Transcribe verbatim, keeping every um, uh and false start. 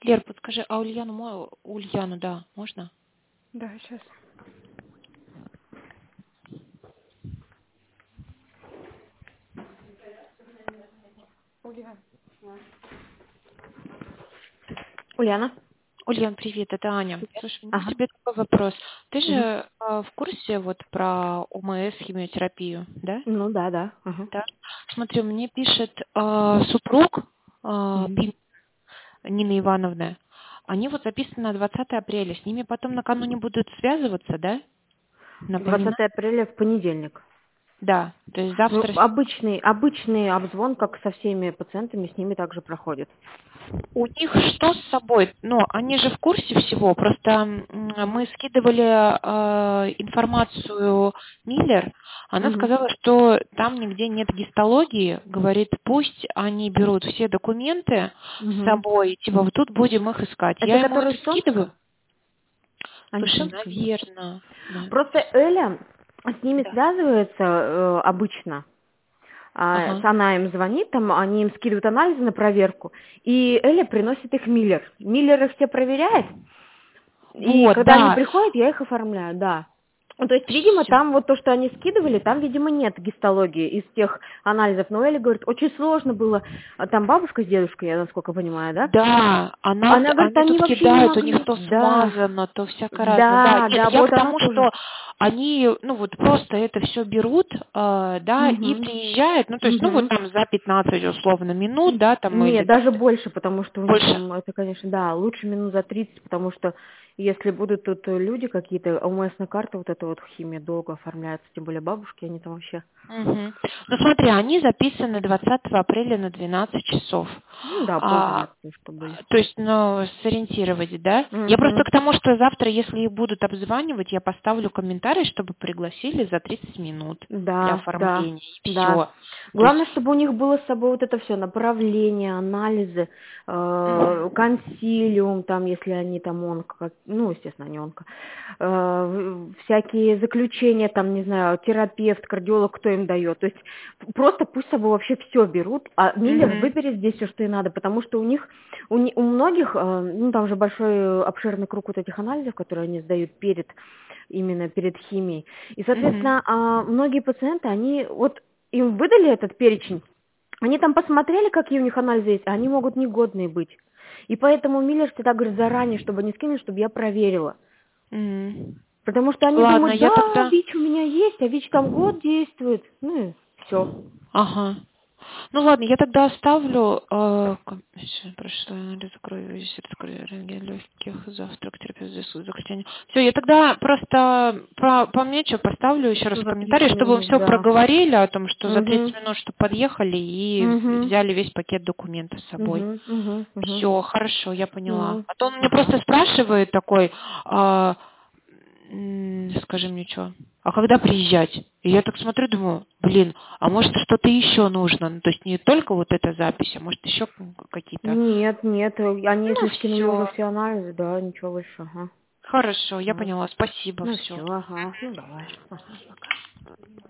Лер, подскажи, а Ульяну, мо- Ульяну, да, можно? Да, сейчас. Ульяна. Ульяна. Ульян, привет, это Аня. Слушай, у меня к Ага. тебе такой вопрос. Ты же Мгм. э, в курсе вот про ОМС, химиотерапию, да? Ну да, да. Ага. Да. Смотри, мне пишет э, супруг э, Мгм. Пин- Нины Ивановны. Они вот записаны на двадцатое апреля. С ними потом накануне будут связываться, да? Напоминать? двадцатое апреля в понедельник. Да. То есть Ну, завтра обычный, обычный обзвон, как со всеми пациентами, с ними также проходит. у них что с собой? Ну, они же в курсе всего. Просто м, мы скидывали э, информацию Миллер. Она Мгм. сказала, что там нигде нет гистологии. Говорит, пусть они берут все документы с Мгм. собой. Типа, вот тут будем их искать. Это Я ему это которые из скидываю. Томска? Они в Слушай, Томске? наверное. Просто Эля с ними Да. связывается э, обычно. А, Ага. она им звонит, там они им скидывают анализы на проверку, и Эля приносит их Миллер. Миллер их все проверяет, и Вот, когда они да. приходят, я их оформляю, да. Ну, то есть, видимо, Всё. там вот то, что они скидывали, там, видимо, нет гистологии из тех анализов. Но Эля говорит, очень сложно было. А там бабушка с дедушкой, я насколько понимаю, да? Да, она, Она говорит, они они тут вообще не кидают, у них могли. то Да, смазано, то всякое разное. Да, да, нет, да, я к вот она тому, тоже. что они, ну вот просто это все берут, э, да, и Угу, приезжают, ну то есть, ну вот угу. там за пятнадцать условно минут, да, там или Нет, там даже больше, потому что у них больше. там, это, конечно, да, лучше минут за тридцать, потому что если будут тут э, люди какие-то, ОМС на карту, вот эта вот химия долго оформляется, тем более бабушки, они там вообще, Мгм. Ну смотри, они записаны двадцатого апреля на двенадцать часов. ну да, А, полдня, что были. то есть, ну, сориентировать, да? Я просто Угу. к тому, что завтра, если их будут обзванивать, я поставлю комментарий, чтобы пригласили за тридцать минут для Да, да, оформления, и да. все. То есть, Главное, чтобы у них было с собой вот это все направление, анализы, э, мгм, консилиум, там, если они там онко, как- ну, естественно, не онко, э, в- всякие заключения, там, не знаю, терапевт, кардиолог, кто им дает. То есть просто пусть с собой вообще все берут, а Миллер мгм, выберет здесь все, что и надо, потому что у них, у, не- у многих, э, ну, там же большой э, обширный круг вот этих анализов, которые они сдают перед именно перед химией. И, мгм. соответственно, а, многие пациенты, они вот им выдали этот перечень, они там посмотрели, какие у них анализы есть, а они могут негодные быть. И поэтому Миллер всегда говорит заранее, чтобы они скинули, чтобы я проверила. М. Потому что они Ладно, думают, я да, тогда... ВИЧ у меня есть, а ВИЧ там год действует. Ну и все. Ага. Ну ладно, я тогда оставлю... Э, ком- щас, прошло, анализ крови, закрою рентген легких, завтрак, терапевт, заключение. Все, я тогда просто по, по мне что поставлю еще раз комментарий, Запишем чтобы вы им, все да. проговорили о том, что за тридцать Угу. минут, что подъехали и Угу. взяли весь пакет документов с собой. Угу. Угу. Угу. Все, хорошо, я поняла. Ну, А то он мне ага. просто спрашивает такой, а, м, скажи мне что, а когда приезжать? И я так смотрю, думаю, блин, а может что-то еще нужно? Ну, то есть не только вот эта запись, а может еще какие-то. Нет, нет, э, они Ну если скинули уже все, все анализы, да, ничего больше, ага. хорошо, я Вот. поняла, спасибо, Ну все. все, ага, ну давай, ага, пока.